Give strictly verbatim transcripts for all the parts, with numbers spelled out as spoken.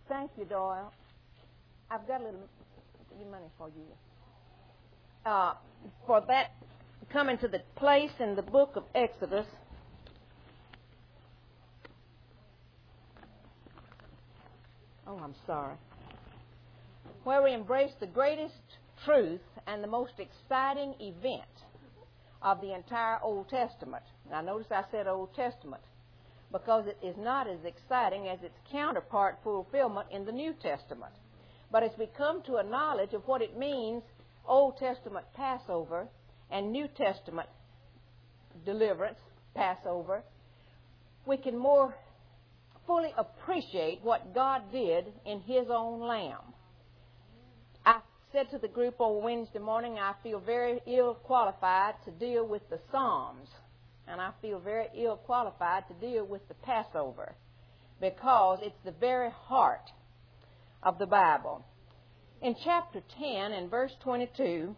Thank you, Doyle. I've got a little money for you. Uh, for that, coming to the place in the book of Exodus. Oh, I'm sorry. Where we embrace the greatest truth and the most exciting event of the entire Old Testament. Now, notice I said Old Testament because it is not as exciting as its counterpart fulfillment in the New Testament. But as we come to a knowledge of what it means, Old Testament Passover and New Testament deliverance, Passover, we can more fully appreciate what God did in His own Lamb. I said to the group on Wednesday morning, I feel very ill qualified to deal with the Psalms, and I feel very ill qualified to deal with the Passover because it's the very heart of the Bible. In chapter ten and verse twenty-two,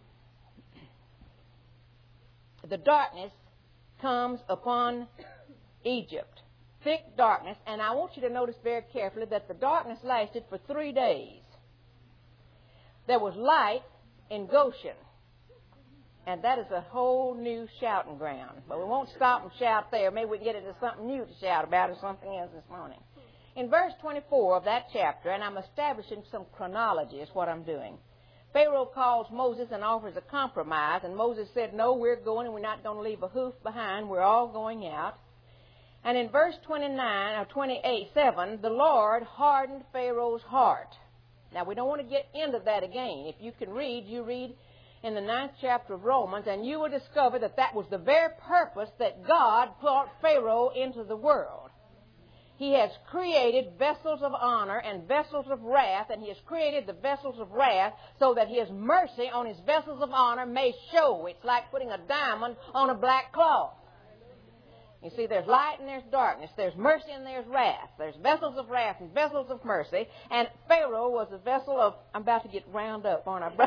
the darkness comes upon Egypt, thick darkness, and I want you to notice very carefully that the darkness lasted for three days. There was light in Goshen, and that is a whole new shouting ground. But we won't stop and shout there. Maybe we can get into something new to shout about or something else this morning. In verse twenty-four of that chapter, and I'm establishing some chronology is what I'm doing, Pharaoh calls Moses and offers a compromise, and Moses said, no, we're going and we're not going to leave a hoof behind. We're all going out. And in verse twenty-nine or twenty-eight, seven, the Lord hardened Pharaoh's heart. Now, we don't want to get into that again. If you can read, you read in the ninth chapter of Romans, and you will discover that that was the very purpose that God brought Pharaoh into the world. He has created vessels of honor and vessels of wrath, and He has created the vessels of wrath so that His mercy on His vessels of honor may show. It's like putting a diamond on a black cloth. You see, there's light and there's darkness. There's mercy and there's wrath. There's vessels of wrath and vessels of mercy. And Pharaoh was a vessel of... I'm about to get round up, aren't I?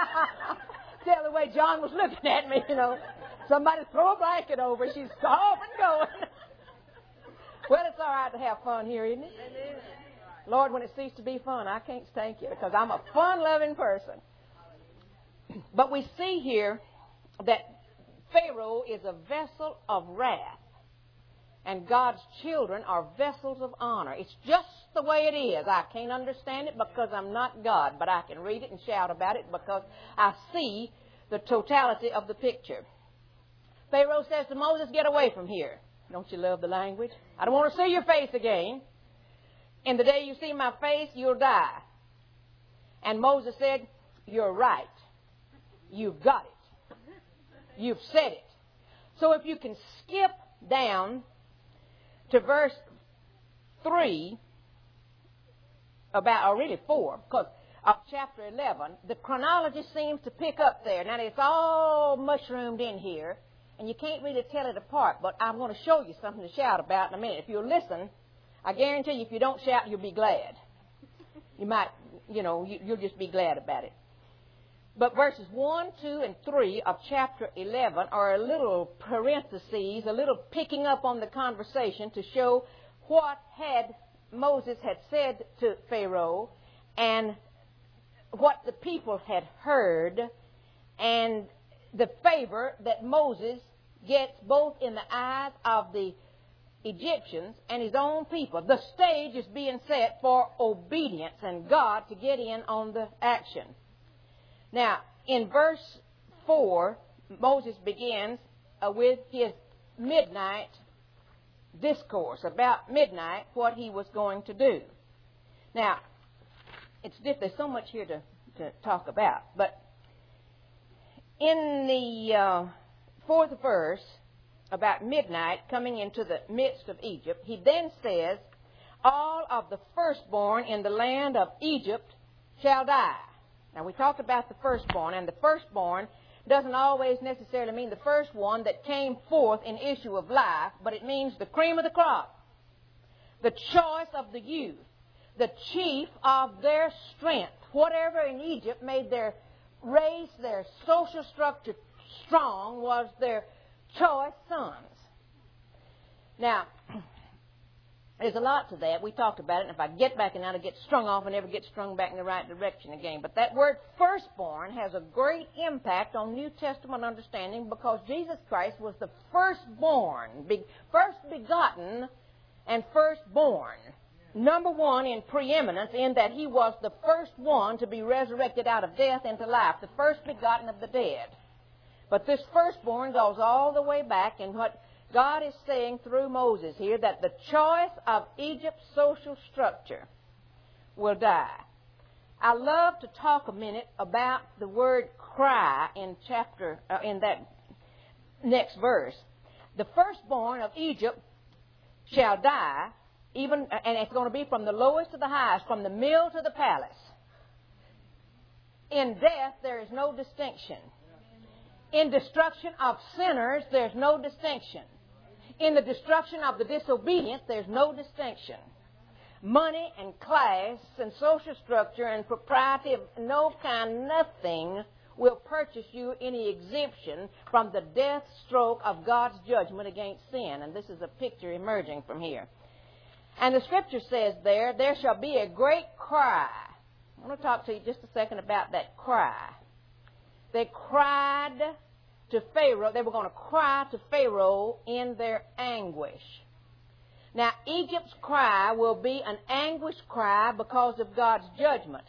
Tell the way John was looking at me, you know. Somebody throw a blanket over. She's off and going. Well, it's all right to have fun here, isn't it? Lord, when it ceases to be fun, I can't thank you because I'm a fun-loving person. But we see here that Pharaoh is a vessel of wrath. And God's children are vessels of honor. It's just the way it is. I can't understand it because I'm not God, but I can read it and shout about it because I see the totality of the picture. Pharaoh says to Moses, get away from here. Don't you love the language? I don't want to see your face again. And the day you see my face, you'll die. And Moses said, you're right. You've got it. You've said it. So if you can skip down to verse three, about, or really four, because of chapter eleven, the chronology seems to pick up there. Now, it's all mushroomed in here, and you can't really tell it apart, but I'm going to show you something to shout about in a minute. If you'll listen, I guarantee you if you don't shout, you'll be glad. You might, you know, you, you'll just be glad about it. But verses one, two, and three of chapter eleven are a little parentheses, a little picking up on the conversation to show what had Moses had said to Pharaoh and what the people had heard and the favor that Moses gets both in the eyes of the Egyptians and his own people. The stage is being set for obedience and God to get in on the action. Now, in verse four, Moses begins uh, with his midnight discourse about midnight, what he was going to do. Now, it's there's so much here to, to talk about, but in the uh, fourth verse, about midnight, coming into the midst of Egypt, he then says, all of the firstborn in the land of Egypt shall die. Now, we talked about the firstborn, and the firstborn doesn't always necessarily mean the first one that came forth in issue of life, but it means the cream of the crop, the choice of the youth, the chief of their strength. Whatever in Egypt made their race, their social structure strong was their choice sons. Now, There's a lot to that. We talked about it, and if I get back and out, I get strung off and never get strung back in the right direction again. But that word firstborn has a great impact on New Testament understanding because Jesus Christ was the firstborn, big, first begotten and firstborn. Number one in preeminence in that he was the first one to be resurrected out of death into life, the first begotten of the dead. But this firstborn goes all the way back, and what God is saying through Moses here, that the choice of Egypt's social structure will die. I love to talk a minute about the word cry in chapter, uh, in that next verse. The firstborn of Egypt shall die, even, and it's going to be from the lowest to the highest, from the mill to the palace. In death, there is no distinction. In destruction of sinners, there's no distinction. In the destruction of the disobedient, there's no distinction. Money and class and social structure and propriety of no kind, nothing will purchase you any exemption from the death stroke of God's judgment against sin. And this is a picture emerging from here. And the scripture says there, there shall be a great cry. I want to talk to you just a second about that cry. They cried to Pharaoh. They were going to cry to Pharaoh in their anguish. Now, Egypt's cry will be an anguish cry because of God's judgment.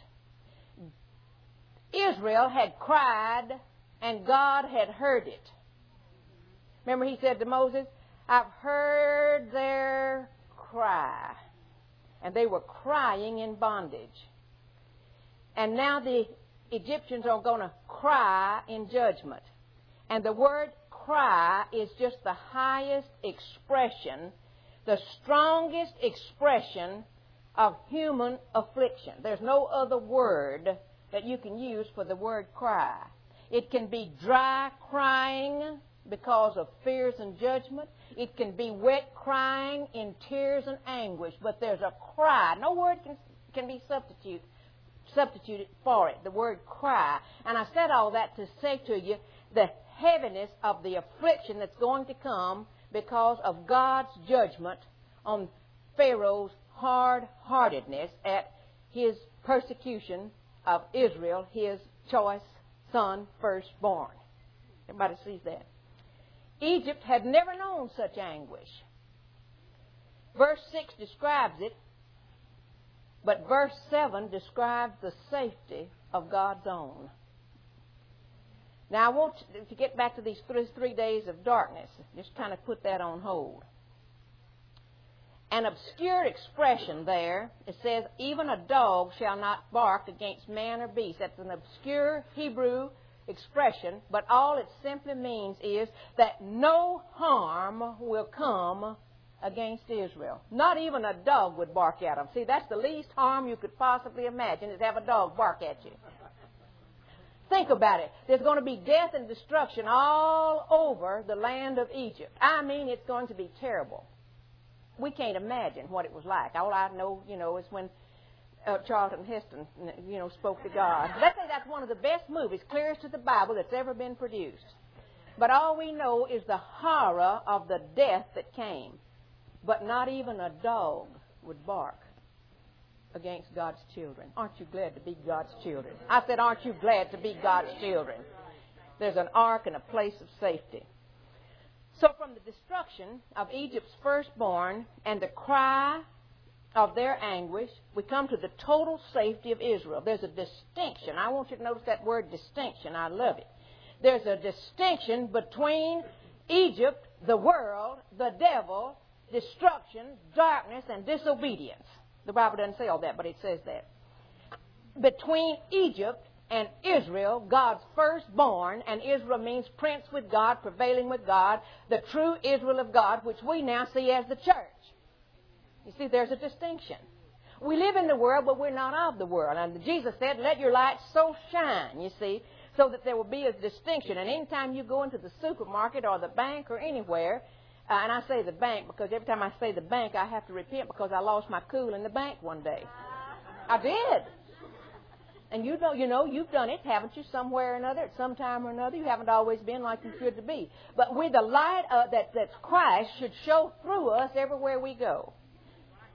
Israel had cried, and God had heard it. Remember, he said to Moses, I've heard their cry. And they were crying in bondage. And now the Egyptians are going to cry in judgment. And the word cry is just the highest expression, the strongest expression of human affliction. There's no other word that you can use for the word cry. It can be dry crying because of fears and judgment. It can be wet crying in tears and anguish. But there's a cry. No word can, can be substitute, substituted for it, the word cry. And I said all that to say to you the heaviness of the affliction that's going to come because of God's judgment on Pharaoh's hard-heartedness at his persecution of Israel, his choice son, firstborn. Everybody sees that. Egypt had never known such anguish. Verse six describes it, but verse seven describes the safety of God's own. Now, I want to get back to these three, three days of darkness. Just kind of put that on hold. An obscure expression there, it says, even a dog shall not bark against man or beast. That's an obscure Hebrew expression, but all it simply means is that no harm will come against Israel. Not even a dog would bark at them. See, that's the least harm you could possibly imagine, is to have a dog bark at you. Think about it. There's going to be death and destruction all over the land of Egypt. I mean, it's going to be terrible. We can't imagine what it was like. All I know, you know, is when uh, Charlton Heston, you know, spoke to God. Let's say that's one of the best movies, clearest to the Bible, that's ever been produced. But all we know is the horror of the death that came. But not even a dog would bark against God's children. Aren't you glad to be God's children? I said, aren't you glad to be God's children? There's an ark and a place of safety. So from the destruction of Egypt's firstborn and the cry of their anguish, we come to the total safety of Israel. There's a distinction. I want you to notice that word distinction. I love it. There's a distinction between Egypt, the world, the devil, destruction, darkness, and disobedience. The Bible doesn't say all that, but it says that. Between Egypt and Israel, God's firstborn, and Israel means prince with God, prevailing with God, the true Israel of God, which we now see as the church. You see, there's a distinction. We live in the world, but we're not of the world. And Jesus said, let your light so shine, you see, so that there will be a distinction. And anytime you go into the supermarket or the bank or anywhere, Uh, and I say the bank because every time I say the bank, I have to repent because I lost my cool in the bank one day. I did. And you know, you know, you've done it, haven't you, somewhere or another, at some time or another? You haven't always been like you should to be. But with the light uh, that, that's Christ should show through us everywhere we go.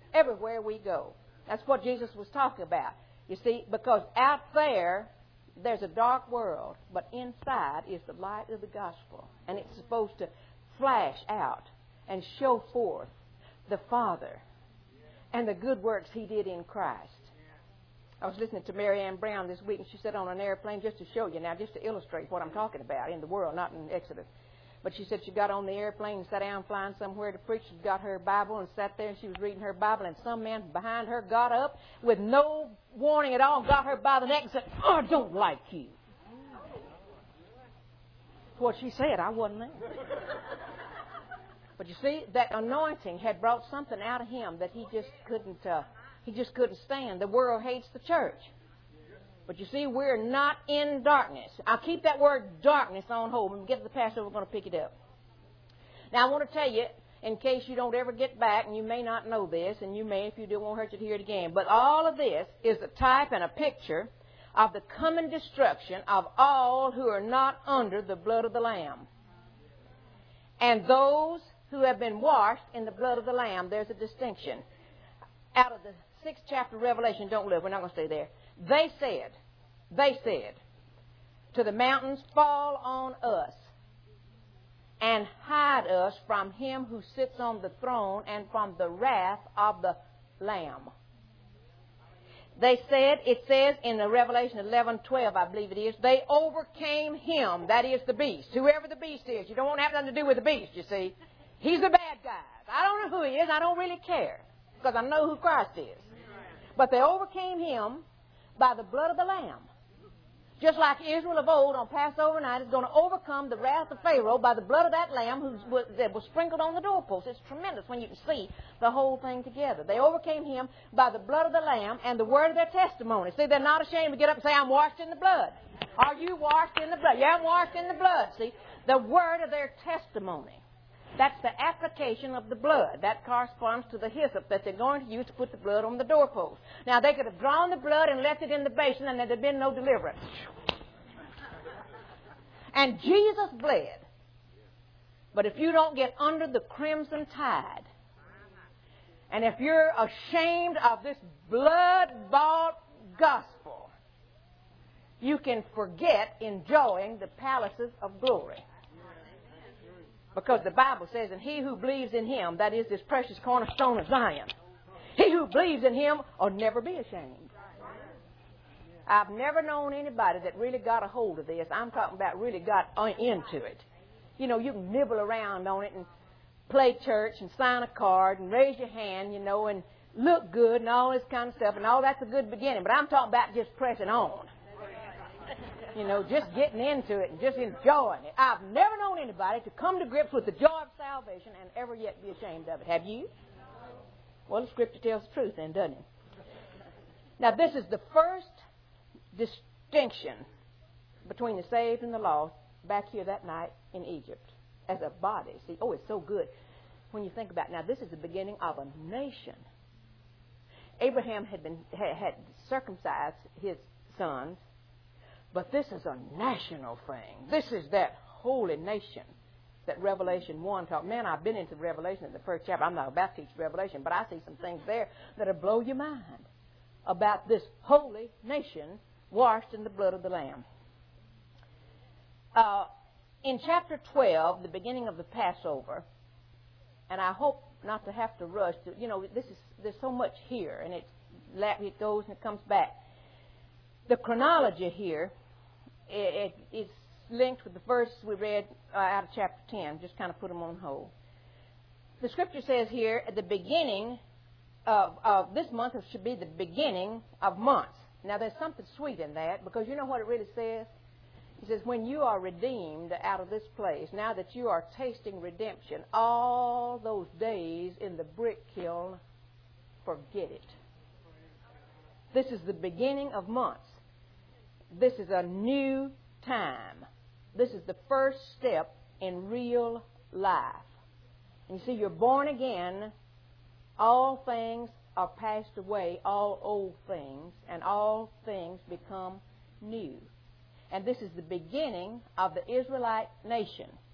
everywhere we go. That's what Jesus was talking about. You see, because out there, there's a dark world, but inside is the light of the gospel. And it's supposed to flash out and show forth the Father and the good works He did in Christ. I was listening to Mary Ann Brown this week, and she said on an airplane, just to show you now, just to illustrate what I'm talking about in the world, not in Exodus. But she said she got on the airplane and sat down flying somewhere to preach. She got her Bible and sat there and she was reading her Bible, and some man behind her got up with no warning at all, got her by the neck and said, "Oh, I don't like you." That's what she said. I wasn't there. But you see, that anointing had brought something out of him that he just couldn't, uh, he just couldn't stand. The world hates the church. But you see, we're not in darkness. I'll keep that word darkness on hold. When we get to the Passover, we're going to pick it up. Now, I want to tell you, in case you don't ever get back, and you may not know this, and you may, if you do, it won't hurt you to hear it again. But all of this is a type and a picture of the coming destruction of all who are not under the blood of the Lamb. And those who have been washed in the blood of the Lamb, there's a distinction. Out of the sixth chapter of Revelation, don't look, we're not going to stay there. They said, they said, to the mountains, fall on us and hide us from him who sits on the throne and from the wrath of the Lamb. They said, it says in the Revelation eleven twelve, I believe it is, they overcame him, that is the beast, whoever the beast is. You don't want to have nothing to do with the beast, you see. He's a bad guy. I don't know who he is. I don't really care because I know who Christ is. But they overcame him by the blood of the Lamb. Just like Israel of old on Passover night is going to overcome the wrath of Pharaoh by the blood of that Lamb who was, that was sprinkled on the doorpost. It's tremendous when you can see the whole thing together. They overcame him by the blood of the Lamb and the word of their testimony. See, they're not ashamed to get up and say, "I'm washed in the blood." Are you washed in the blood? Yeah, I'm washed in the blood. See, the word of their testimony. That's the application of the blood. That corresponds to the hyssop that they're going to use to put the blood on the doorpost. Now, they could have drawn the blood and left it in the basin and there'd have been no deliverance. And Jesus bled. But if you don't get under the crimson tide, and if you're ashamed of this blood-bought gospel, you can forget enjoying the palaces of glory. Because the Bible says, and he who believes in him, that is this precious cornerstone of Zion, he who believes in him will never be ashamed. I've never known anybody that really got a hold of this. I'm talking about really got into it. You know, you can nibble around on it and play church and sign a card and raise your hand, you know, and look good and all this kind of stuff. And all that's a good beginning. But I'm talking about just pressing on. You know, just getting into it and just enjoying it. I've never known anybody to come to grips with the joy of salvation and ever yet be ashamed of it. Have you? Well, the Scripture tells the truth then, doesn't it? Now, this is the first distinction between the saved and the lost back here that night in Egypt as a body. See, oh, it's so good when you think about it. Now, this is the beginning of a nation. Abraham had been had, had circumcised his sons. But this is a national thing. This is that holy nation that Revelation one talks. Man, I've been into Revelation in the first chapter. I'm not about to teach Revelation, but I see some things there that'll blow your mind about this holy nation washed in the blood of the Lamb. Uh, in chapter twelve, the beginning of the Passover, and I hope not to have to rush. To, you know, this is there's so much here, and it it goes and it comes back. The chronology here it, it, is linked with the verse we read uh, out of chapter ten. Just kind of put them on hold. The Scripture says here at the beginning of, of this month, it should be the beginning of months. Now, there's something sweet in that because you know what it really says? He says, when you are redeemed out of this place, now that you are tasting redemption, all those days in the brick kiln, forget it. This is the beginning of months. This is a new time. This is the first step in real life. And you see, you're born again. All things are passed away, all old things, and all things become new. And this is the beginning of the Israelite nation.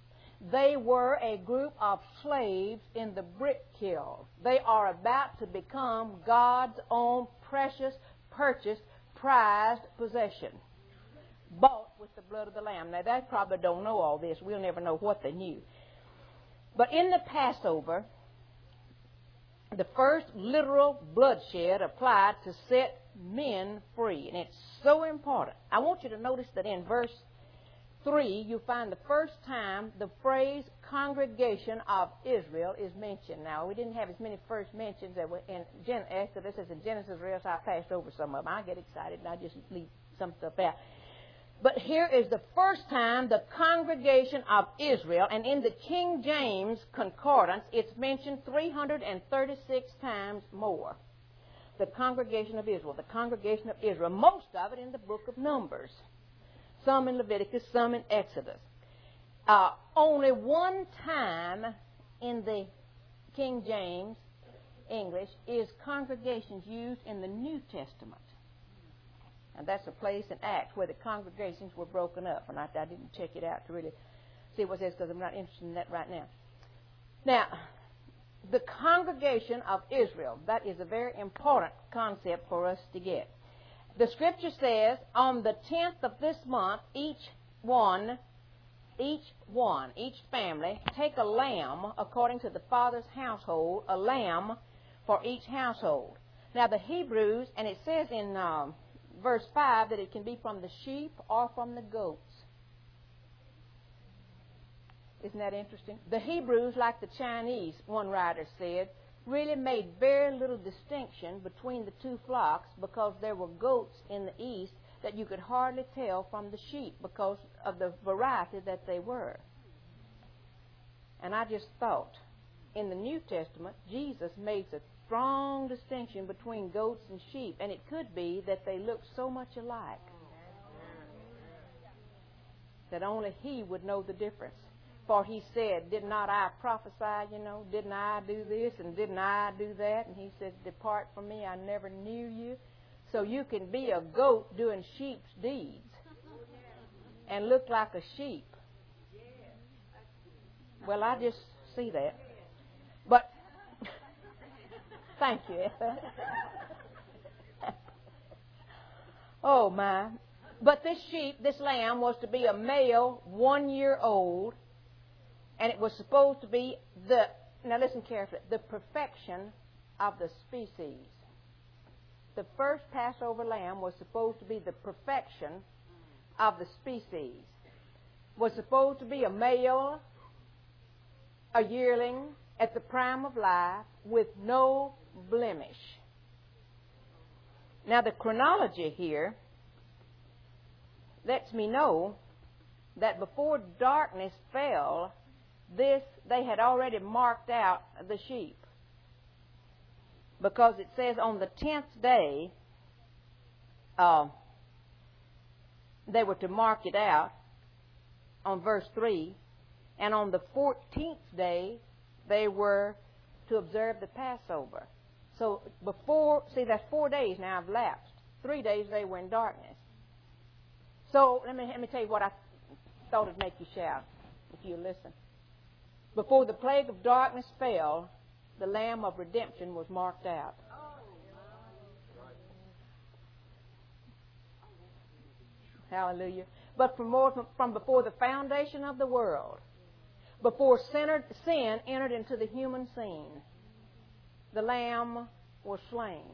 They were a group of slaves in the brick kiln. They are about to become God's own precious, purchased, prized possession, bought with the blood of the Lamb. Now, they probably don't know all this. We'll never know what they knew. But in the Passover, the first literal bloodshed applied to set men free. And it's so important. I want you to notice that in verse three, you find the first time the phrase congregation of Israel is mentioned. Now, we didn't have as many first mentions that were in Gen- Exodus as in Genesis, or else I passed over some of them. I get excited and I just leave some stuff out. But here is the first time the congregation of Israel, and in the King James Concordance, it's mentioned three hundred thirty-six times more. The congregation of Israel, the congregation of Israel, most of it in the book of Numbers. Some in Leviticus, some in Exodus. Uh, only one time in the King James English is congregations used in the New Testament. And that's a place in Acts where the congregations were broken up. And I, I didn't check it out to really see what it says because I'm not interested in that right now. Now, the congregation of Israel, that is a very important concept for us to get. The Scripture says, on the tenth of this month, each one, each one, each family, take a lamb according to the father's household, a lamb for each household. Now, the Hebrews, and it says in um, verse five that it can be from the sheep or from the goats. Isn't that interesting? The Hebrews, like the Chinese, one writer said, really made very little distinction between the two flocks because there were goats in the east that you could hardly tell from the sheep because of the variety that they were. And I just thought, in the New Testament, Jesus makes a strong distinction between goats and sheep, and it could be that they look so much alike that only He would know the difference. For He said, did not I prophesy, you know, didn't I do this and didn't I do that? And He said, depart from me, I never knew you. So you can be a goat doing sheep's deeds and look like a sheep. Well, I just see that. But, thank you, Ethel. Oh, my. But this sheep, this lamb, was to be a male, one year old. And it was supposed to be the, now listen carefully, the perfection of the species. The first Passover lamb was supposed to be the perfection of the species. Was supposed to be a male, a yearling, at the prime of life, with no blemish. Now the chronology here lets me know that before darkness fell, this, they had already marked out the sheep. Because it says on the tenth day, uh, they were to mark it out on verse three. And on the fourteenth day, they were to observe the Passover. So before, see, that's four days now have lapsed. Three days they were in darkness. So let me, let me tell you what I thought would make you shout, if you listen. Before the plague of darkness fell, the Lamb of redemption was marked out. Hallelujah. But from, more, from before the foundation of the world, before sin entered into the human scene, the Lamb was slain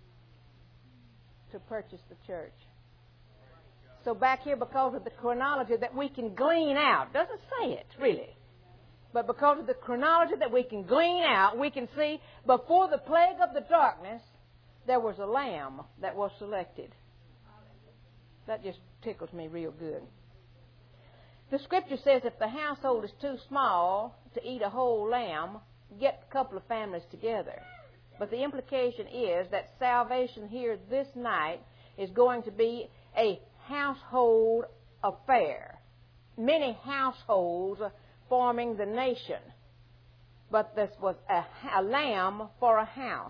to purchase the church. So back here, because of the chronology that we can glean out, doesn't say it really, but because of the chronology that we can glean out, we can see before the plague of the darkness, there was a lamb that was selected. That just tickles me real good. The Scripture says if the household is too small to eat a whole lamb, get a couple of families together. But the implication is that salvation here this night is going to be a household affair. Many households forming the nation. But this was a, a lamb for a house.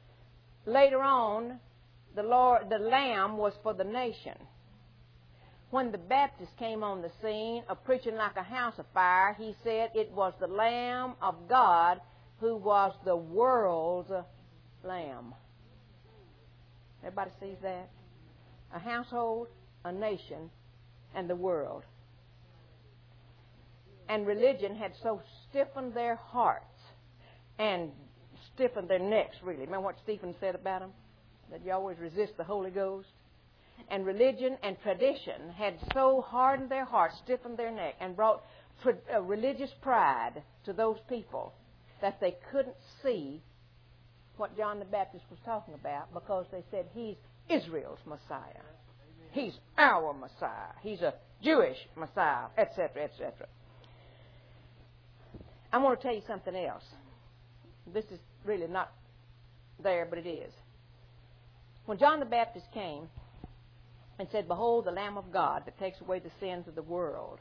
Later on, the Lord, the lamb was for the nation. when the Baptist came on the scene, a preaching like a house afire, he said it was the Lamb of God who was the world's lamb. Everybody sees that? A household, a nation, and the world. And religion had so stiffened their hearts and stiffened their necks, really. Remember what Stephen said about them? That you always resist the Holy Ghost? And religion and tradition had so hardened their hearts, stiffened their neck, and brought uh, religious pride to those people that they couldn't see what John the Baptist was talking about, because they said he's Israel's Messiah. He's our Messiah. He's a Jewish Messiah, et cetera, et cetera. I want to tell you something else. This is really not there, but it is. When John the Baptist came and said, "Behold, the Lamb of God that takes away the sins of the world,"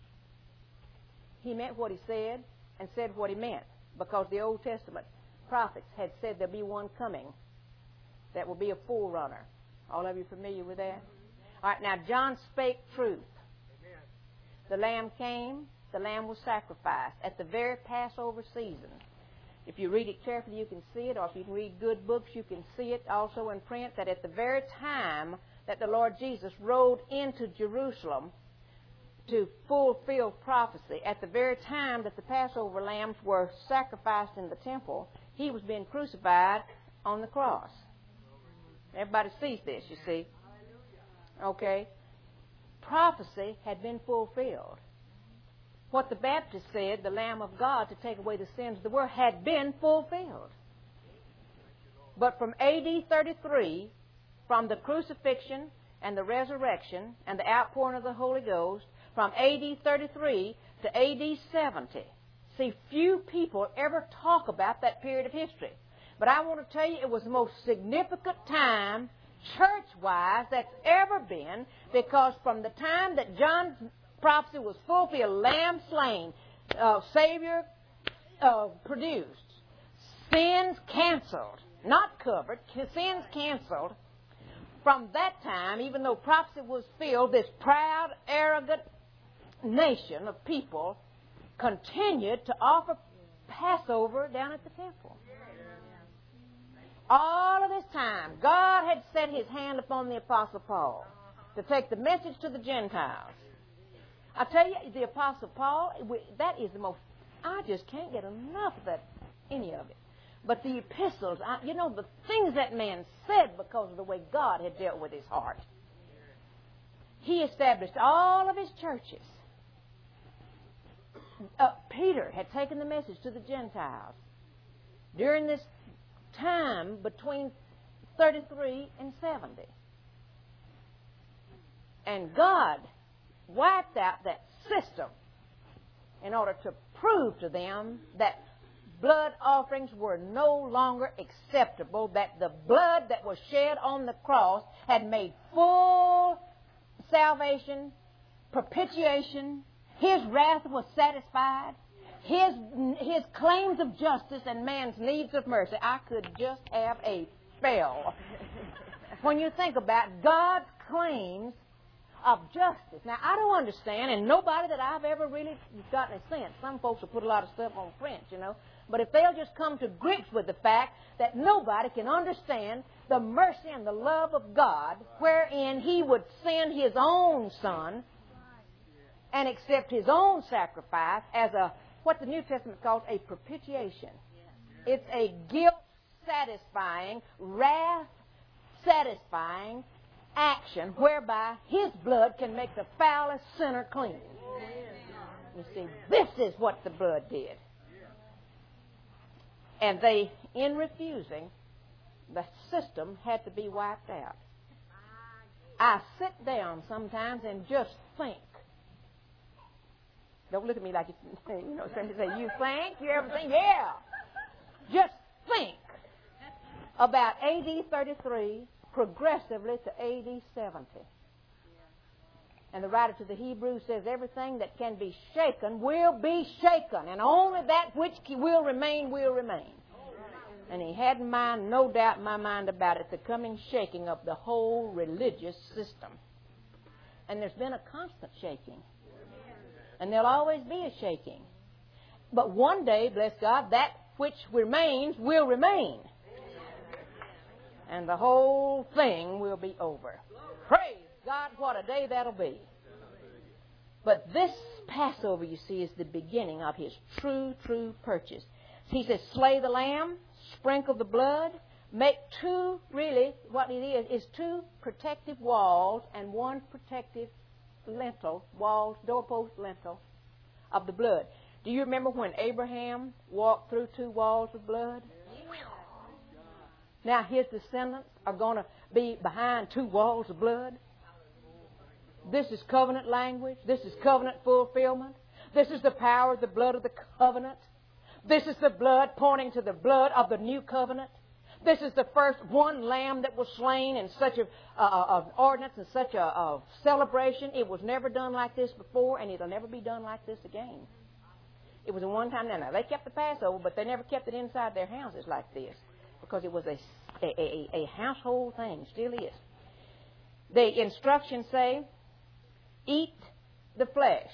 he meant what he said and said what he meant, because the Old Testament prophets had said there'll be one coming that will be a forerunner. All of you familiar with that? All right, now John spake truth. Amen. The Lamb came, the Lamb was sacrificed at the very Passover season. If you read it carefully, you can see it, or if you can read good books, you can see it also in print, that at the very time that the Lord Jesus rode into Jerusalem to fulfill prophecy, at the very time that the Passover lambs were sacrificed in the temple, he was being crucified on the cross. Everybody sees this, you see. Okay? Prophecy had been fulfilled. What the Baptist said, the Lamb of God to take away the sins of the world, had been fulfilled. But from A D thirty-three, from the crucifixion and the resurrection and the outpouring of the Holy Ghost, from A D thirty-three to A D seventy, see, few people ever talk about that period of history. But I want to tell you, it was the most significant time, church-wise, that's ever been, because from the time that John's prophecy was fulfilled, lamb slain, uh, Savior uh, produced, sins canceled, not covered, sins canceled. From that time, even though prophecy was filled, this proud, arrogant nation of people continued to offer Passover down at the temple. All of this time, God had set his hand upon the Apostle Paul to take the message to the Gentiles. I tell you, the Apostle Paul, that is the most, I just can't get enough of that, any of it. But the epistles, I, you know, the things that man said because of the way God had dealt with his heart. He established all of his churches. Uh, Peter had taken the message to the Gentiles during this time between thirty-three and seventy. And God wiped out that system in order to prove to them that blood offerings were no longer acceptable, that the blood that was shed on the cross had made full salvation, propitiation. His wrath was satisfied. His, his claims of justice and man's needs of mercy. I could just have a spell when you think about God's claims of justice. Now, I don't understand, and nobody that I've ever really gotten a sense. Some folks will put a lot of stuff on French, you know. But if they'll just come to grips with the fact that nobody can understand the mercy and the love of God, wherein He would send His own Son and accept His own sacrifice as a, what the New Testament calls a propitiation. It's a guilt-satisfying, wrath-satisfying action whereby His blood can make the foulest sinner clean. You see, this is what the blood did. And they, in refusing, the system had to be wiped out. I sit down sometimes and just think. Don't look at me like you, you know, somebody say, you think? You ever think? Yeah. Just think about A D thirty-three progressively to A D seventy. And the writer to the Hebrews says everything that can be shaken will be shaken, and only that which will remain will remain. And he had in mind, no doubt in my mind about it, the coming shaking of the whole religious system. And there's been a constant shaking. And there'll always be a shaking. But one day, bless God, that which remains will remain. And the whole thing will be over. Praise God, what a day that'll be. But this Passover, you see, is the beginning of His true, true purchase. He says, slay the lamb, sprinkle the blood, make two, really, what it is, is two protective walls and one protective lintel, walls, doorpost, lintel of the blood. Do you remember when Abraham walked through two walls of blood? Now his descendants are going to be behind two walls of blood. This is covenant language. This is covenant fulfillment. This is the power of the blood of the covenant. This is the blood pointing to the blood of the new covenant. This is the first one lamb that was slain in such a, uh, an ordinance and such a, a celebration. It was never done like this before, and it'll never be done like this again. It was a one-time. Now, now, they kept the Passover, but they never kept it inside their houses like this because it was a, a, a, a household thing. Still is. The instructions say, eat the flesh.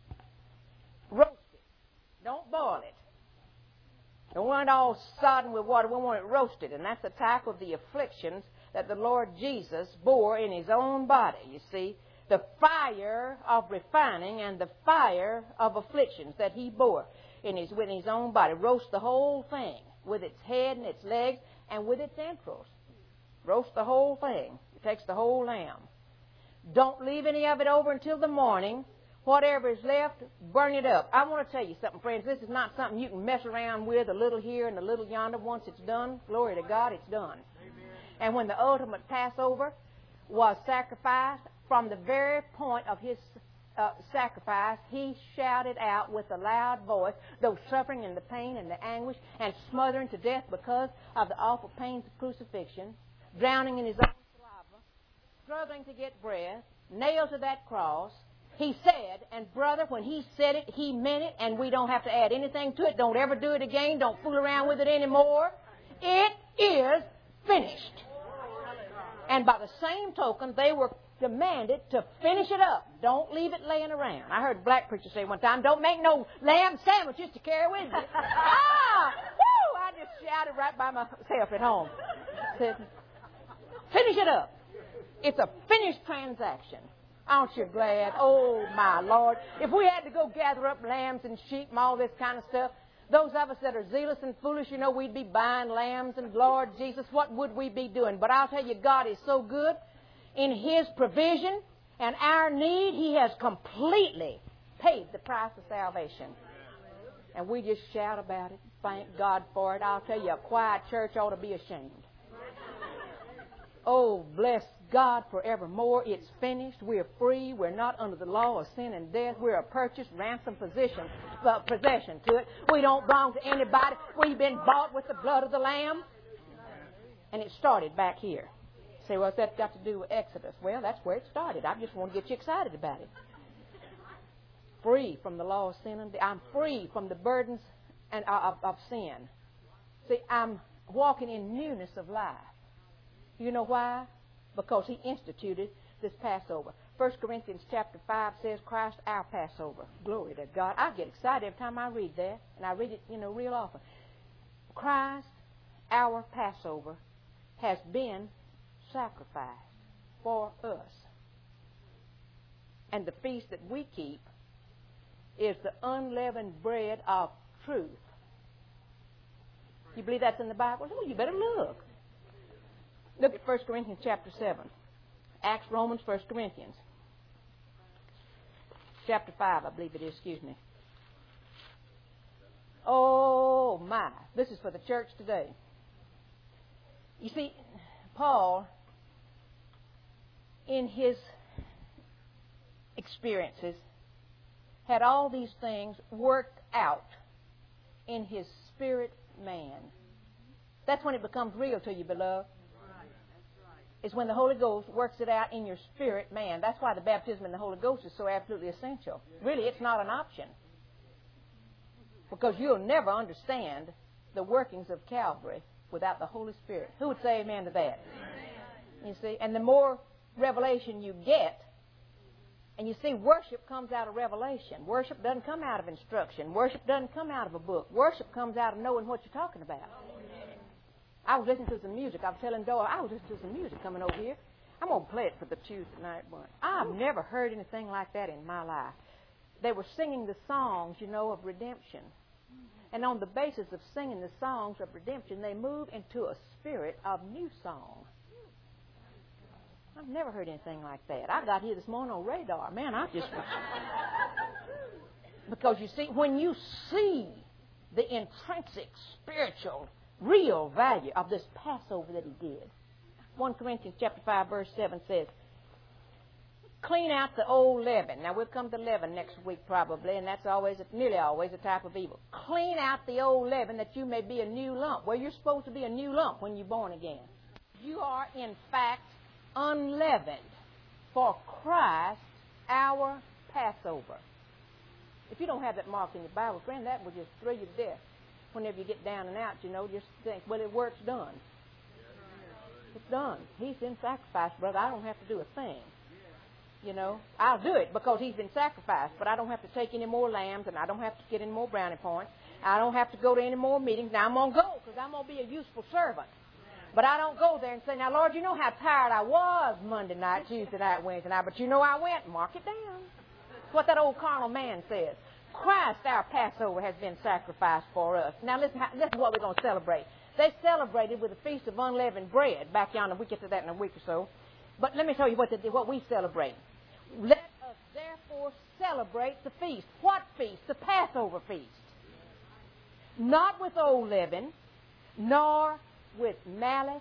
Roast it. Don't boil it. Don't want it all sodden with water. We want it roasted. And that's a type of the afflictions that the Lord Jesus bore in His own body, you see. The fire of refining and the fire of afflictions that He bore in His, in his own body. Roast the whole thing with its head and its legs and with its entrails. Roast the whole thing. It takes the whole lamb. Don't leave any of it over until the morning. Whatever is left, burn it up. I want to tell you something, friends. This is not something you can mess around with, a little here and a little yonder. Once it's done, glory to God, it's done. Amen. And when the ultimate Passover was sacrificed, from the very point of His uh, sacrifice, He shouted out with a loud voice, though suffering and the pain and the anguish and smothering to death because of the awful pains of crucifixion, drowning in His own saliva, struggling to get breath, nailed to that cross. He said, and brother, when He said it, He meant it, and we don't have to add anything to it. Don't ever do it again. Don't fool around with it anymore. It is finished. And by the same token, they were demanded to finish it up. Don't leave it laying around. I heard a black preacher say one time, don't make no lamb sandwiches to carry with you. ah! Woo! I just shouted right by myself at home. Said, finish it up. It's a finished transaction. Aren't you glad? Oh, my Lord. If we had to go gather up lambs and sheep and all this kind of stuff, those of us that are zealous and foolish, you know, we'd be buying lambs and Lord Jesus, what would we be doing? But I'll tell you, God is so good. In His provision and our need, He has completely paid the price of salvation. And we just shout about it. Thank God for it. I'll tell you, a quiet church ought to be ashamed. Oh, bless God forevermore. It's finished. We're free. We're not under the law of sin and death. We're a purchased, ransom position, uh, possession to it. We don't belong to anybody. We've been bought with the blood of the Lamb. And it started back here. Say, what's that got to do with Exodus? Well, that's where it started. I just want to get you excited about it. Free from the law of sin and death. I'm free from the burdens and of, of sin. See, I'm walking in newness of life. You know why? Because He instituted this Passover. First Corinthians chapter five says, Christ our Passover. Glory to God. I get excited every time I read that, and I read it, you know, real often. Christ our Passover has been sacrificed for us. And the feast that we keep is the unleavened bread of truth. You believe that's in the Bible? Well, you better look. Look at First Corinthians chapter seven. Acts, Romans, First Corinthians. Chapter five, I believe it is, excuse me. Oh, my. This is for the church today. You see, Paul, in his experiences, had all these things worked out in his spirit man. That's when it becomes real to you, beloved. Is when the Holy Ghost works it out in your spirit man. That's why the baptism in the Holy Ghost is so absolutely essential. Really, it's not an option. Because you'll never understand the workings of Calvary without the Holy Spirit. Who would say amen to that? Amen. You see, and the more revelation you get, And you see, worship comes out of revelation. Worship doesn't come out of instruction. Worship doesn't come out of a book. Worship comes out of knowing what you're talking about. I was listening to some music. I was telling Dora, I was listening to some music coming over here. I'm going to play it for the Tuesday night one. I've never heard anything like that in my life. They were singing the songs, you know, of redemption. And on the basis of singing the songs of redemption, they move into a spirit of new song. I've never heard anything like that. I got here this morning on radar. Man, I just... Because you see, when you see the intrinsic, spiritual, real value of this Passover that he did, First Corinthians chapter five, verse seven says, clean out the old leaven. Now, we'll come to leaven next week probably, and that's always, nearly always, a type of evil. Clean out the old leaven that you may be a new lump. Well, you're supposed to be a new lump when you're born again. You are, in fact, unleavened for Christ, our Passover. If you don't have that marked in your Bible, friend, that will just thrill you to death. Whenever you get down and out, you know, just think, well, the work's done. It's done. He's been sacrificed, brother. I don't have to do a thing. You know, I'll do it because he's been sacrificed, but I don't have to take any more lambs, and I don't have to get any more brownie points. I don't have to go to any more meetings. Now, I'm going to go because I'm going to be a useful servant. But I don't go there and say, now, Lord, you know how tired I was Monday night, Tuesday night, Wednesday night, but you know I went. Mark it down. That's what that old carnal man says. Christ, our Passover, has been sacrificed for us. Now, listen, this is what we're going to celebrate. They celebrated with the Feast of Unleavened Bread back yonder. We'll get to that in a week or so. But let me tell you what, the, what we celebrate. Let us therefore celebrate the feast. What feast? The Passover feast. Not with old leaven, nor with malice.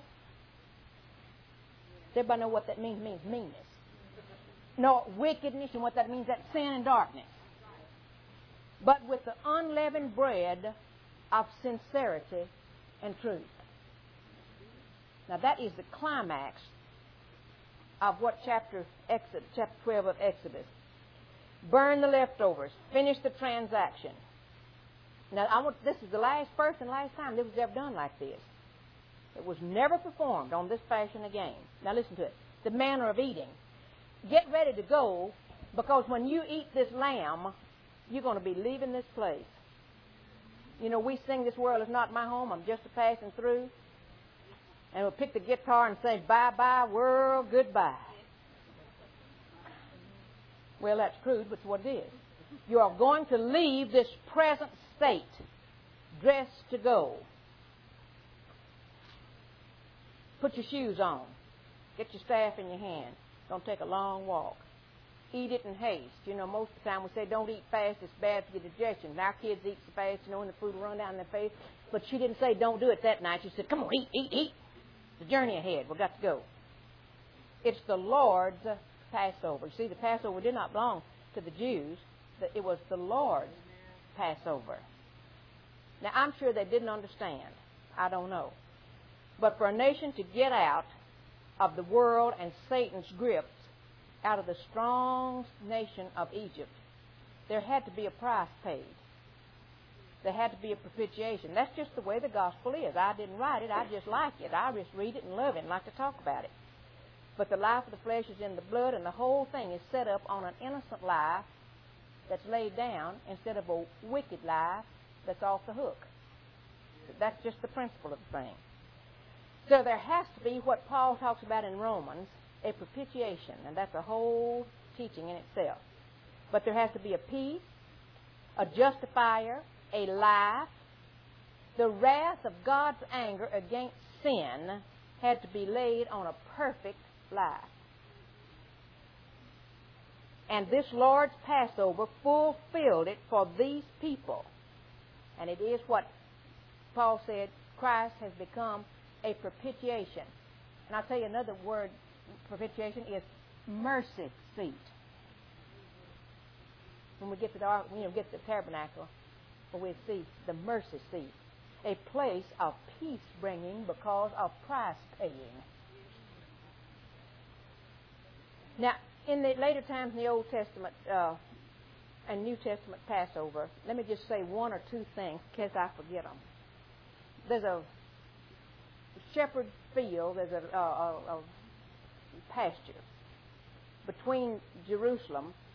Does everybody know what that means? It means meanness. Nor wickedness, and what that means, that's sin and darkness. But with the unleavened bread of sincerity and truth. Now that is the climax of what chapter Exodus, chapter twelve of Exodus. Burn the leftovers. Finish the transaction. Now I want, this is the last, first and last time this was ever done like this. It was never performed on this fashion again. Now listen to it. The manner of eating. Get ready to go, because when you eat this lamb, you're going to be leaving this place. You know, we sing, this world is not my home, I'm just a passing through. And we'll pick the guitar and say, bye-bye, world, goodbye. Well, that's crude, but it's what it is. You are going to leave this present state, dressed to go. Put your shoes on. Get your staff in your hand. Don't take a long walk. Eat it in haste. You know, most of the time we say don't eat fast, it's bad for your digestion. And our kids eat so fast, you know, and the food will run down their face. But she didn't say don't do it that night. She said, come on, eat, eat, eat. The journey ahead. We've got to go. It's the Lord's Passover. You see, the Passover did not belong to the Jews. It was the Lord's Passover. Now, I'm sure they didn't understand. I don't know. But for a nation to get out of the world and Satan's grips, out of the strong nation of Egypt, there had to be a price paid. There had to be a propitiation. That's just the way the gospel is. I didn't write it. I just like it. I just read it and love it and like to talk about it. But the life of the flesh is in the blood, and the whole thing is set up on an innocent life that's laid down instead of a wicked life that's off the hook. That's just the principle of the thing. So there has to be what Paul talks about in Romans, a propitiation, and that's a whole teaching in itself. But there has to be a peace, a justifier, a life. The wrath of God's anger against sin had to be laid on a perfect life. And this Lord's Passover fulfilled it for these people. And it is what Paul said, Christ has become a propitiation. And I'll tell you another word, propitiation, is mercy seat. When we get to the, you know, get to the tabernacle, we see the mercy seat, a place of peace bringing because of price paying. Now, in the later times in the Old Testament uh, and New Testament Passover, let me just say one or two things in case I forget them. There's a shepherd field, there's a, a, a pasture between Jerusalem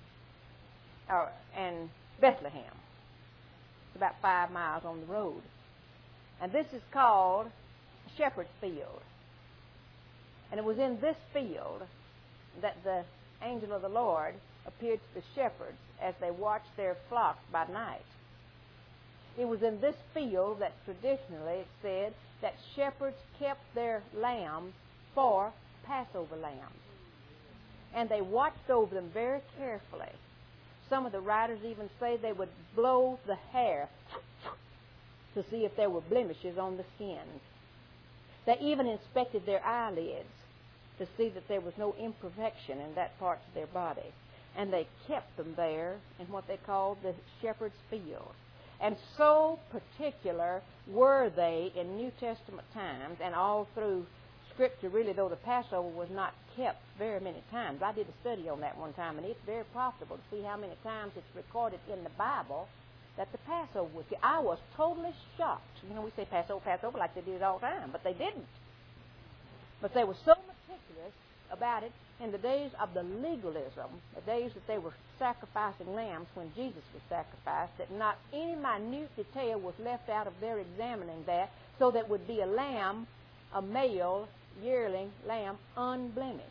or, and Bethlehem. It's about five miles on the road. And this is called Shepherd's Field. And it was in this field that the angel of the Lord appeared to the shepherds as they watched their flocks by night. It was in this field that traditionally it said that shepherds kept their lambs for Passover lambs. And they watched over them very carefully. Some of the writers even say they would blow the hair to see if there were blemishes on the skins. They even inspected their eyelids to see that there was no imperfection in that part of their body. And they kept them there in what they called the shepherd's field. And so particular were they in New Testament times and all through Scripture, really, though the Passover was not kept very many times. I did a study on that one time, and it's very profitable to see how many times it's recorded in the Bible that the Passover was kept. I was totally shocked. You know, we say Passover, Passover like they did it all the time, but they didn't. But they were so meticulous about it in the days of the legalism, the days that they were sacrificing lambs when Jesus was sacrificed, that not any minute detail was left out of their examining that, so that would be a lamb, a male yearling lamb, unblemished.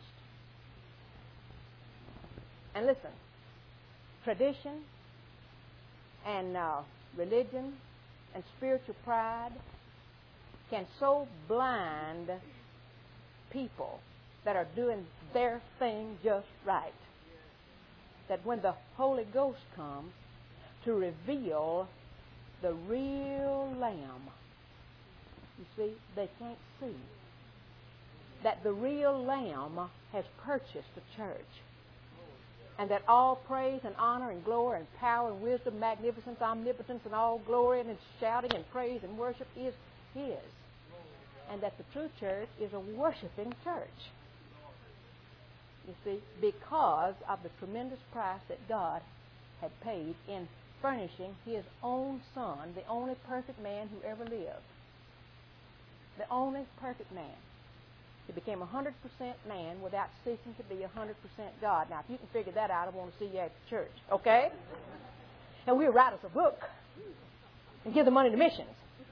And listen, tradition and uh, religion and spiritual pride can so blind people that are doing their thing just right, that when the Holy Ghost comes to reveal the real Lamb, you see, they can't see that the real Lamb has purchased the church, and that all praise and honor and glory and power and wisdom, magnificence, omnipotence, and all glory and shouting and praise and worship is His, and that the true church is a worshiping church. You see, because of the tremendous price that God had paid in furnishing His own Son, the only perfect man who ever lived. The only perfect man. He became one hundred percent man without ceasing to be one hundred percent God. Now, if you can figure that out, I want to see you at the church, okay? And we'll write us a book and give the money to missions.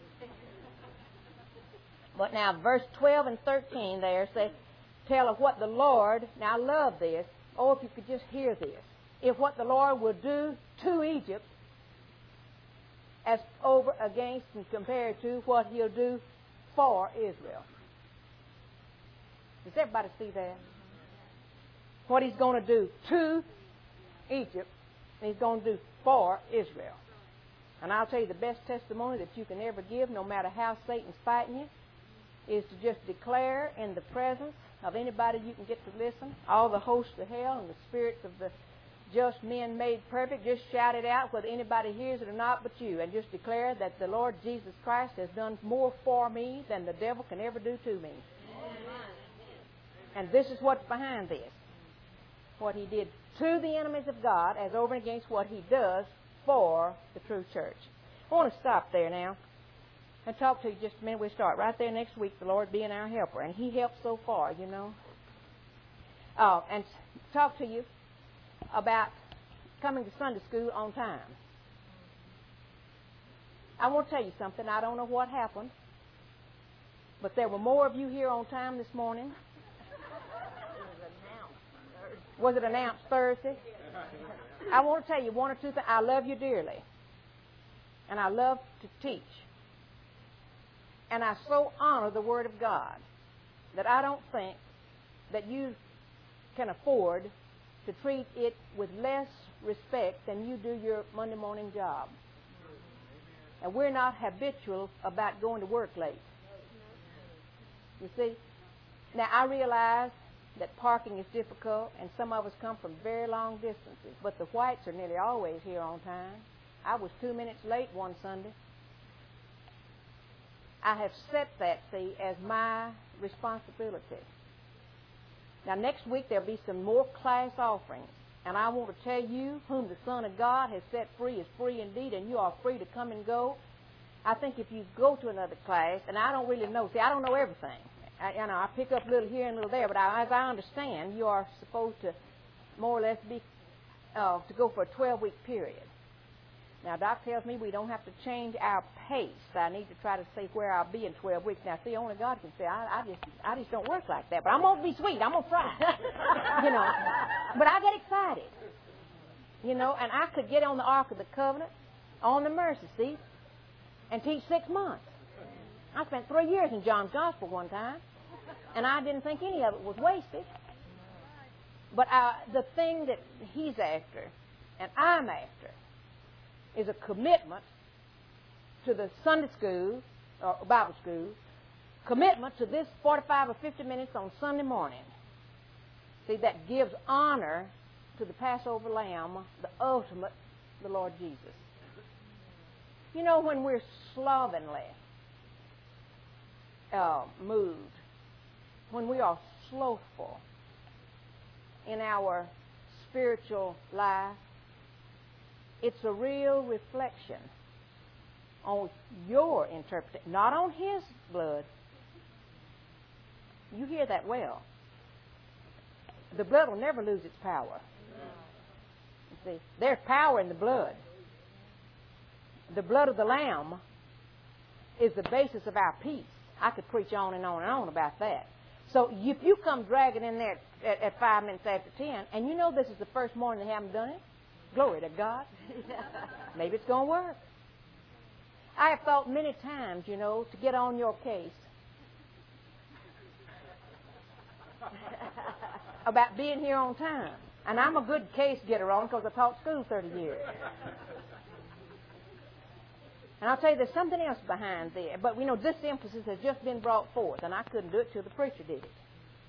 But now, verse twelve and thirteen there say, tell of what the Lord, now I love this, oh, if you could just hear this, if what the Lord will do to Egypt as over against and compared to what He'll do for Israel. Does everybody see that? What He's going to do to Egypt, and He's going to do for Israel. And I'll tell you the best testimony that you can ever give, no matter how Satan's fighting you, is to just declare in the presence of anybody you can get to listen, all the hosts of hell and the spirits of the just men made perfect, just shout it out whether anybody hears it or not but you, and just declare that the Lord Jesus Christ has done more for me than the devil can ever do to me. And this is what's behind this. What He did to the enemies of God as over and against what He does for the true church. I want to stop there now and talk to you just a minute. We'll start right there next week, the Lord being our helper. And He helps so far, you know. Uh, and talk to you about coming to Sunday school on time. I want to tell you something. I don't know what happened, but there were more of you here on time this morning. Was it announced Thursday? I want to tell you one or two things. I love you dearly, and I love to teach. And I so honor the Word of God that I don't think that you can afford to treat it with less respect than you do your Monday morning job. And we're not habitual about going to work late. You see? Now, I realize that parking is difficult, and some of us come from very long distances, but the whites are nearly always here on time. I was two minutes late one Sunday. I have set that, see, as my responsibility. Now, next week there'll be some more class offerings, and I want to tell you, whom the Son of God has set free is free indeed, and you are free to come and go. I think if you go to another class, and I don't really know, see, I don't know everything. I, you know, I pick up a little here and a little there, but I, as I understand, you are supposed to more or less be uh, to go for a twelve-week period. Now, Doc tells me we don't have to change our pace. I need to try to see where I'll be in twelve weeks. Now, see, only God can say, I, I just I just don't work like that. But I'm going to be sweet. I'm going to try. You know. But I get excited. You know, and I could get on the Ark of the Covenant, on the mercy seat, and teach six months. I spent three years in John's Gospel one time, and I didn't think any of it was wasted. But uh, the thing that he's after, and I'm after, is a commitment to the Sunday school, or Bible school, commitment to this forty-five or fifty minutes on Sunday morning. See, that gives honor to the Passover Lamb, the ultimate, the Lord Jesus. You know, when we're slovenly uh, moved, when we are slothful in our spiritual life, it's a real reflection on your interpretation, not on His blood. You hear that well. The blood will never lose its power. You see, there's power in the blood. The blood of the Lamb is the basis of our peace. I could preach on and on and on about that. So if you come dragging in there at, at five minutes after ten, and you know this is the first morning they haven't done it, glory to God. Maybe it's going to work. I have thought many times, you know, to get on your case about being here on time. And I'm a good case getter on because I taught school thirty years. And I'll tell you, there's something else behind there. But, you know, this emphasis has just been brought forth, and I couldn't do it till the preacher did it.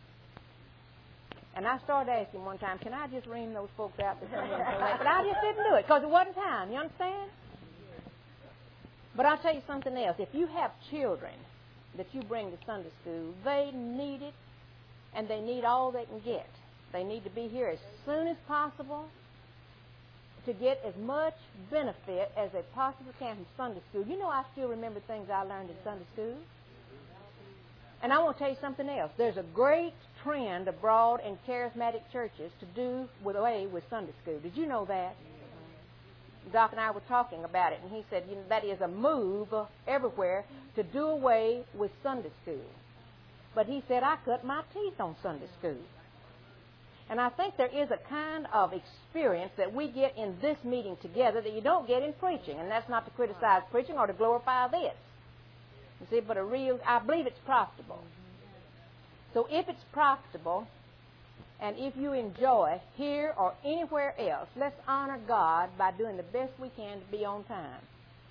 And I started asking one time, can I just ream those folks out this morning? But I just didn't do it because it wasn't time. You understand? But I'll tell you something else. If you have children that you bring to Sunday school, they need it, and they need all they can get. They need to be here as soon as possible to get as much benefit as they possibly can from Sunday school. You know, I still remember things I learned in Sunday school. And I want to tell you something else. There's a great trend abroad in charismatic churches to do with away with Sunday school. Did you know that? Doc and I were talking about it, and he said, you know, that is a move everywhere to do away with Sunday school. But he said, I cut my teeth on Sunday school. And I think there is a kind of experience that we get in this meeting together that you don't get in preaching. And that's not to criticize preaching or to glorify this. You see, but a real, I believe it's profitable. So if it's profitable, and if you enjoy here or anywhere else, let's honor God by doing the best we can to be on time.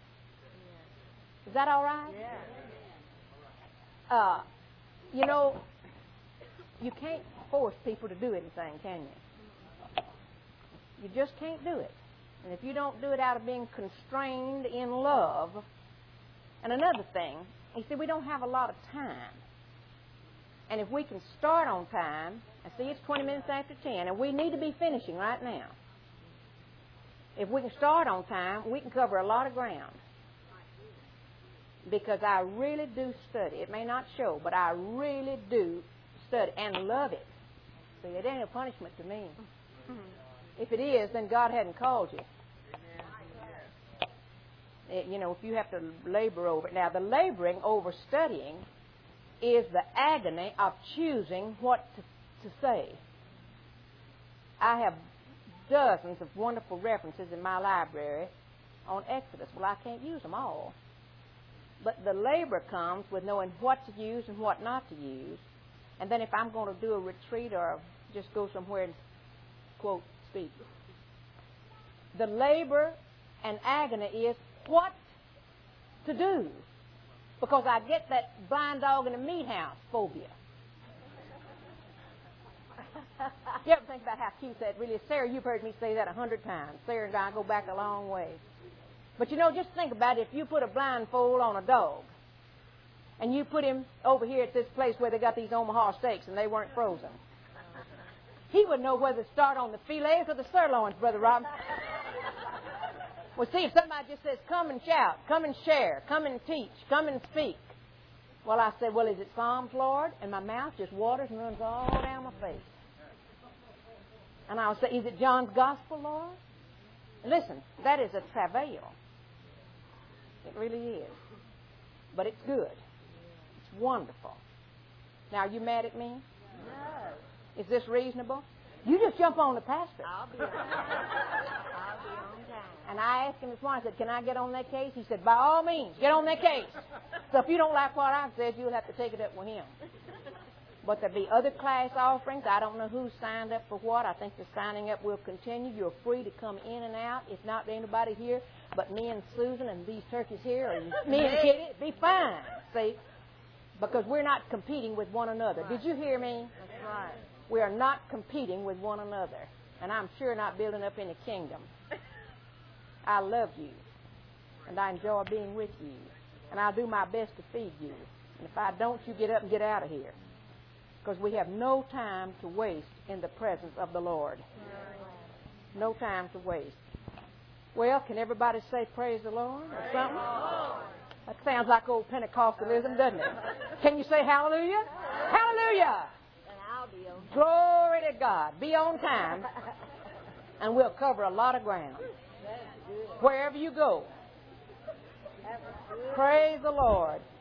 Is that all right? Uh, you know, you can't force people to do anything, can you? You just can't do it. And if you don't do it out of being constrained in love. And another thing, you see, we don't have a lot of time. And if we can start on time, I see it's twenty minutes after ten, and we need to be finishing right now. If we can start on time, we can cover a lot of ground. Because I really do study. It may not show, but I really do study and love it. See, it ain't a punishment to me. If it is, then God hadn't called you. It, you know, if you have to labor over it. Now, the laboring over studying is the agony of choosing what to, to say. I have dozens of wonderful references in my library on Exodus. Well, I can't use them all. But the labor comes with knowing what to use and what not to use. And then if I'm going to do a retreat or just go somewhere and, quote, speak. The labor and agony is what to do. Because I get that blind dog in the meat house phobia. You ever think about how cute that really is? Sarah, you've heard me say that a hundred times. Sarah and I go back a long way. But you know, just think about it. If you put a blindfold on a dog, and you put him over here at this place where they got these Omaha steaks and they weren't frozen, he would know whether to start on the fillets or the sirloins, Brother Rob. Well, see, if somebody just says, come and shout, come and share, come and teach, come and speak. Well, I said, well, is it Psalms, Lord? And my mouth just waters and runs all down my face. And I'll say, is it John's Gospel, Lord? And listen, that is a travail. It really is. But it's good. It's wonderful. Now, are you mad at me? No. Is this reasonable? You just jump on the pastor. I'll be on time. I'll be on time. And I asked him this morning, I said, can I get on that case? He said, by all means, get on that case. So if you don't like what I've said, you'll have to take it up with him. But there'll be other class offerings. I don't know who signed up for what. I think the signing up will continue. You're free to come in and out. If not anybody here but me and Susan and these turkeys here and me and Kitty, it'd be fine. See? Because we're not competing with one another. Did you hear me? That's right. We are not competing with one another. And I'm sure not building up any kingdom. I love you. And I enjoy being with you. And I'll do my best to feed you. And if I don't, you get up and get out of here. Because we have no time to waste in the presence of the Lord. No time to waste. Well, can everybody say praise the Lord or something? That sounds like old Pentecostalism, doesn't it? Can you say hallelujah? Hallelujah! And I'll be on time. Glory to God. Be on time. And we'll cover a lot of ground. That's good. Wherever you go. That was good. Praise the Lord.